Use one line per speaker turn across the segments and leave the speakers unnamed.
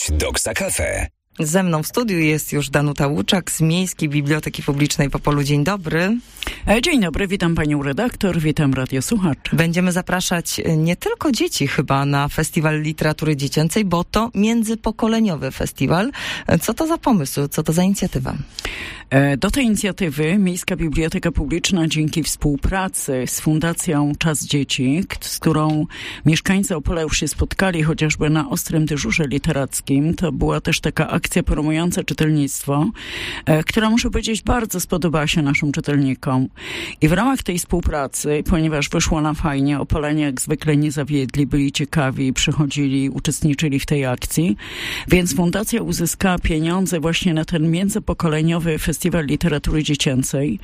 Doksa Cafe.
Ze mną w studiu jest już Danuta Łuczak z Miejskiej Biblioteki Publicznej w Opolu. Dzień dobry.
Dzień dobry, witam panią redaktor, witam radiosłuchaczy.
Będziemy zapraszać nie tylko dzieci chyba na Festiwal Literatury Dziecięcej, bo to międzypokoleniowy festiwal. Co to za pomysł, co to za inicjatywa?
Do tej inicjatywy Miejska Biblioteka Publiczna dzięki współpracy z Fundacją Czas Dzieci, z którą mieszkańcy Opola już się spotkali chociażby na ostrym dyżurze literackim, to była też taka akcja promująca czytelnictwo, która, muszę powiedzieć, bardzo spodobała się naszym czytelnikom. I w ramach tej współpracy, ponieważ wyszło nam fajnie, Opolanie jak zwykle nie zawiedli, byli ciekawi, przychodzili, uczestniczyli w tej akcji, więc Fundacja uzyskała pieniądze właśnie na ten międzypokoleniowy Festiwal Literatury Dziecięcej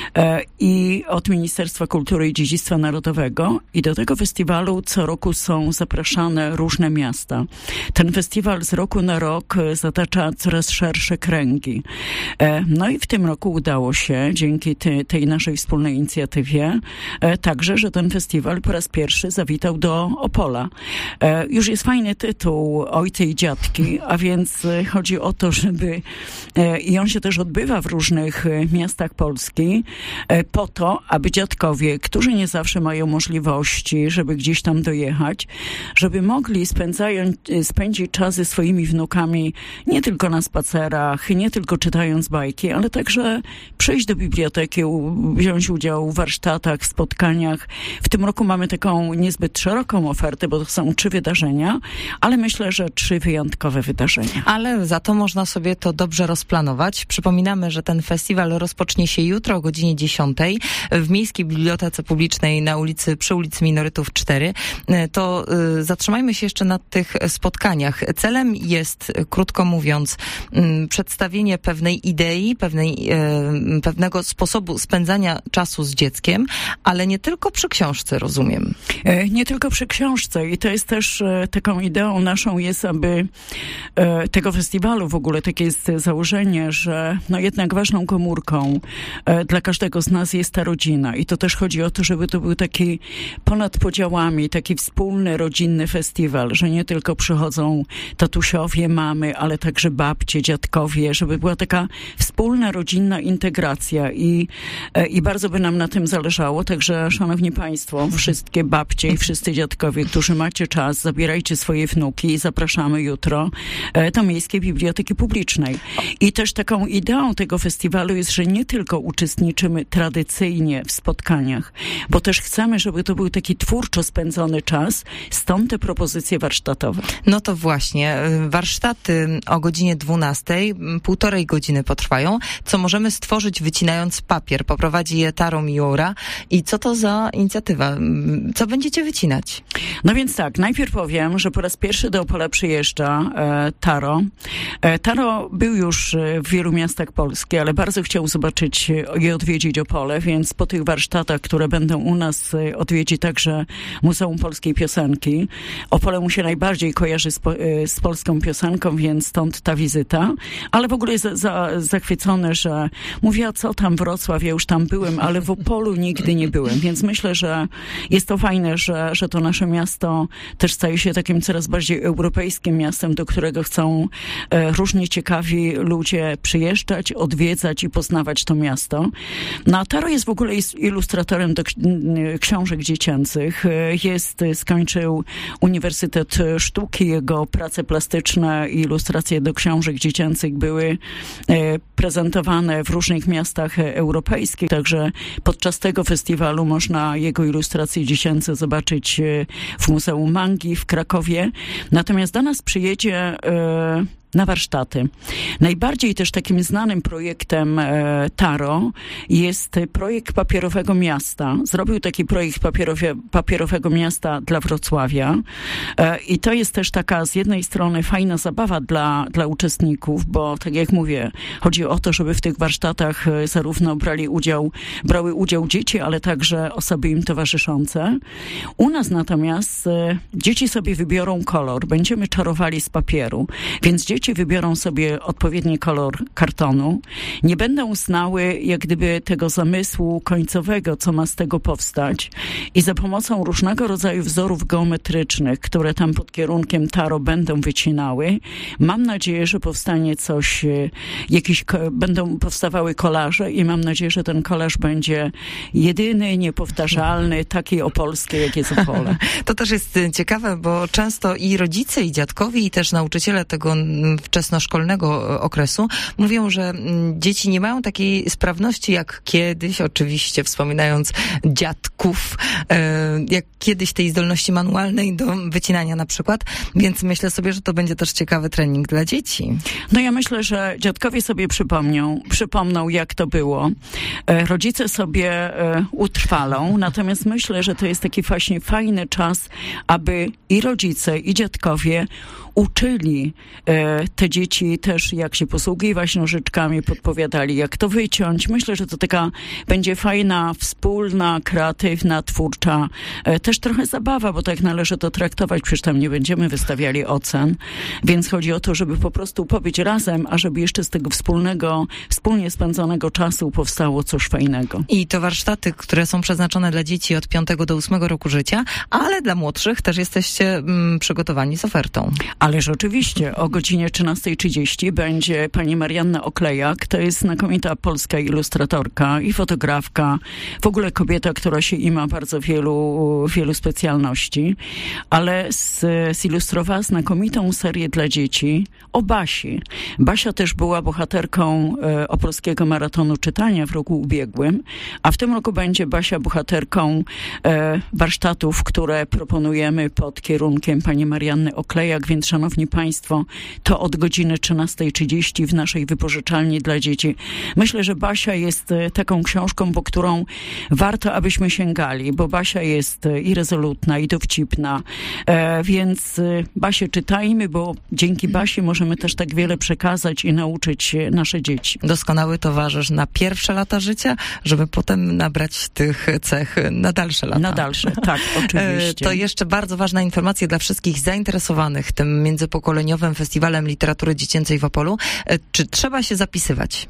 i od Ministerstwa Kultury i Dziedzictwa Narodowego, i do tego festiwalu co roku są zapraszane różne miasta. Ten festiwal z roku na rok zatacza coraz szersze kręgi. No i w tym roku udało się, dzięki tej naszej wspólnej inicjatywie, także, że ten festiwal po raz pierwszy zawitał do Opola. Już jest fajny tytuł, Ojcy i Dziadki, a więc chodzi o to, żeby, i on się też odbywa w różnych miastach Polski, po to, aby dziadkowie, którzy nie zawsze mają możliwości, żeby gdzieś tam dojechać, żeby mogli spędzić czas ze swoimi wnukami nie tylko na spacerach, nie tylko czytając bajki, ale także przyjść do biblioteki, wziąć udział w warsztatach, w spotkaniach. W tym roku mamy taką niezbyt szeroką ofertę, bo to są 3 wydarzenia, ale myślę, że 3 wyjątkowe wydarzenia.
Ale za to można sobie to dobrze rozplanować. Przypominamy, że ten festiwal rozpocznie się jutro o godzinie 10 w Miejskiej Bibliotece Publicznej przy ulicy Minorytów 4. To zatrzymajmy się jeszcze na tych spotkaniach. Celem jest, krótko mówiąc, przedstawienie pewnej idei, pewnego sposobu spędzania czasu z dzieckiem, ale nie tylko przy książce, rozumiem.
Nie tylko przy książce, i to jest też taką ideą naszą jest, aby tego festiwalu w ogóle, takie jest założenie, że no jednak ważną komórką dla każdego z nas jest ta rodzina, i to też chodzi o to, żeby to był taki ponad podziałami, taki wspólny, rodzinny festiwal, że nie tylko przychodzą tatusiowie, mamy, ale także babcie, dziadkowie, żeby była taka wspólna, rodzinna integracja, i bardzo by nam na tym zależało. Także, szanowni państwo, wszystkie babcie i wszyscy dziadkowie, którzy macie czas, zabierajcie swoje wnuki i zapraszamy jutro do Miejskiej Biblioteki Publicznej. I też taką ideą tego festiwalu jest, że nie tylko uczestniczymy tradycyjnie w spotkaniach, bo też chcemy, żeby to był taki twórczo spędzony czas, stąd te propozycje warsztatowe.
No to właśnie, warsztaty o godzinie 12, 1,5 godziny potrwają, co możemy stworzyć wycinając papier. Poprowadzi je Taro Miura. I co to za inicjatywa? Co będziecie wycinać?
No więc tak, najpierw powiem, że po raz pierwszy do Opola przyjeżdża Taro. Taro był już w wielu miastach Polski, ale bardzo chciał zobaczyć i odwiedzić Opole, więc po tych warsztatach, które będą u nas, odwiedzi także Muzeum Polskiej Piosenki. Opole mu się najbardziej kojarzy z polską piosenką, więc stąd ta wizyta. Ale w ogóle jest zachwycony, że mówi, a co tam Wrocław, ja już tam byłem, ale w Opolu nigdy nie byłem, więc myślę, że jest to fajne, że to nasze miasto też staje się takim coraz bardziej europejskim miastem, do którego chcą różnie ciekawi ludzie przyjeżdżać, odwiedzać i poznawać to miasto. No a Taro jest w ogóle ilustratorem do książek dziecięcych. Skończył Uniwersytet Sztuki, jego prace plastyczne i ilustracje do książek dziecięcych były prezentowane w różnych miastach europejskich, także podczas tego festiwalu można jego ilustracje dziecięce zobaczyć w Muzeum Mangi w Krakowie. Natomiast do nas przyjedzie na warsztaty. Najbardziej też takim znanym projektem Taro jest projekt Papierowego Miasta. Zrobił taki projekt Papierowego Miasta dla Wrocławia i to jest też taka z jednej strony fajna zabawa dla uczestników, bo tak jak mówię, chodzi o to, żeby w tych warsztatach zarówno brały udział dzieci, ale także osoby im towarzyszące. U nas natomiast dzieci sobie wybiorą kolor. Będziemy czarowali z papieru, więc dzieci dzieci wybiorą sobie odpowiedni kolor kartonu, nie będą znały jak gdyby tego zamysłu końcowego, co ma z tego powstać, i za pomocą różnego rodzaju wzorów geometrycznych, które tam pod kierunkiem Taro będą wycinały, mam nadzieję, że powstanie coś, będą powstawały kolaże i mam nadzieję, że ten kolaż będzie jedyny, niepowtarzalny, taki opolski, jak jest Opole.
To też jest ciekawe, bo często i rodzice, i dziadkowie, i też nauczyciele tego wczesnoszkolnego okresu mówią, że dzieci nie mają takiej sprawności jak kiedyś, oczywiście wspominając dziadków, jak kiedyś tej zdolności manualnej do wycinania na przykład, więc myślę sobie, że to będzie też ciekawy trening dla dzieci.
No ja myślę, że dziadkowie sobie przypomną jak to było. Rodzice sobie utrwalą, natomiast myślę, że to jest taki właśnie fajny czas, aby i rodzice, i dziadkowie uczyli te dzieci też, jak się posługiwać nożyczkami, podpowiadali, jak to wyciąć. Myślę, że to taka będzie fajna, wspólna, kreatywna, twórcza, też trochę zabawa, bo tak należy to traktować, przecież tam nie będziemy wystawiali ocen, więc chodzi o to, żeby po prostu pobyć razem, a żeby jeszcze z tego wspólnie spędzonego czasu powstało coś fajnego.
I to warsztaty, które są przeznaczone dla dzieci od 5 do 8 roku życia, ale dla młodszych też jesteście przygotowani z ofertą.
Ależ oczywiście, o godzinie 13:30 będzie pani Marianna Oklejak. To jest znakomita polska ilustratorka i fotografka. W ogóle kobieta, która się ima bardzo wielu specjalności, ale zilustrowała znakomitą serię dla dzieci o Basi. Basia też była bohaterką opolskiego maratonu czytania w roku ubiegłym, a w tym roku będzie Basia bohaterką warsztatów, które proponujemy pod kierunkiem pani Marianny Oklejak, więc szanowni państwo, to od godziny 13:30 w naszej wypożyczalni dla dzieci. Myślę, że Basia jest taką książką, po którą warto, abyśmy sięgali, bo Basia jest i rezolutna, i dowcipna, więc Basię czytajmy, bo dzięki Basi możemy też tak wiele przekazać i nauczyć nasze dzieci.
Doskonały towarzysz na pierwsze lata życia, żeby potem nabrać tych cech na dalsze lata.
Na dalsze, tak, oczywiście.
To jeszcze bardzo ważna informacja dla wszystkich zainteresowanych tym międzypokoleniowym festiwalem literatury dziecięcej w Opolu. Czy trzeba się zapisywać?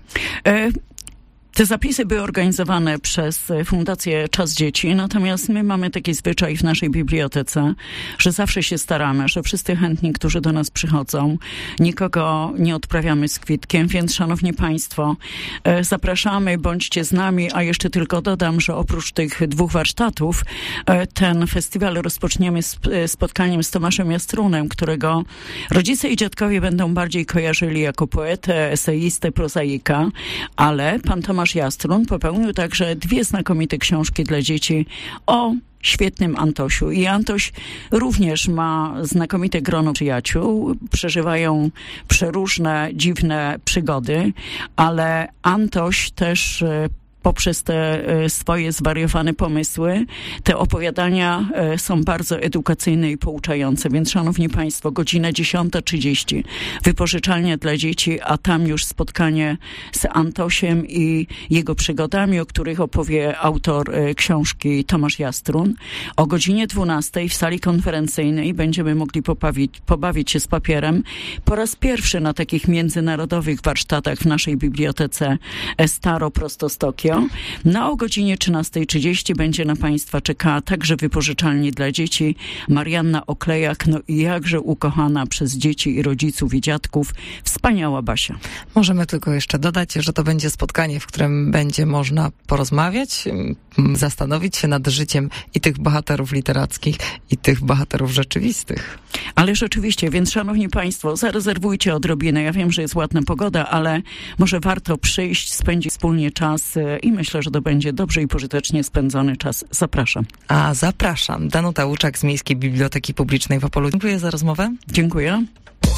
Te zapisy były organizowane przez Fundację Czas Dzieci, natomiast my mamy taki zwyczaj w naszej bibliotece, że zawsze się staramy, że wszyscy chętni, którzy do nas przychodzą, nikogo nie odprawiamy z kwitkiem, więc szanowni państwo, zapraszamy, bądźcie z nami, a jeszcze tylko dodam, że oprócz tych 2 warsztatów, ten festiwal rozpoczniemy spotkaniem z Tomaszem Jastrunem, którego rodzice i dziadkowie będą bardziej kojarzyli jako poetę, eseistę, prozaika, ale pan Tomasz Jastrun popełnił także 2 znakomite książki dla dzieci o świetnym Antosiu. I Antoś również ma znakomite grono przyjaciół, przeżywają przeróżne, dziwne przygody, ale Antoś też poprzez te swoje zwariowane pomysły, te opowiadania są bardzo edukacyjne i pouczające. Więc szanowni państwo, godzina 10:30, wypożyczalnia dla dzieci, a tam już spotkanie z Antosiem i jego przygodami, o których opowie autor książki Tomasz Jastrun. O godzinie 12:00 w sali konferencyjnej będziemy mogli pobawić się z papierem. Po raz pierwszy na takich międzynarodowych warsztatach w naszej bibliotece Staro prosto z Tokio. No, o godzinie 13:30 będzie na państwa czekała także wypożyczalni dla dzieci Marianna Oklejak, no i jakże ukochana przez dzieci i rodziców i dziadków wspaniała Basia.
Możemy tylko jeszcze dodać, że to będzie spotkanie, w którym będzie można porozmawiać, zastanowić się nad życiem i tych bohaterów literackich, i tych bohaterów rzeczywistych.
Ale rzeczywiście, więc szanowni państwo, zarezerwujcie odrobinę. Ja wiem, że jest ładna pogoda, ale może warto przyjść, spędzić wspólnie czas i myślę, że to będzie dobrze i pożytecznie spędzony czas. Zapraszam.
A zapraszam. Danuta Łuczak z Miejskiej Biblioteki Publicznej w Opolu. Dziękuję za rozmowę.
Dziękuję.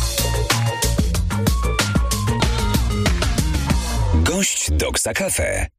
Gość Doksa Cafe.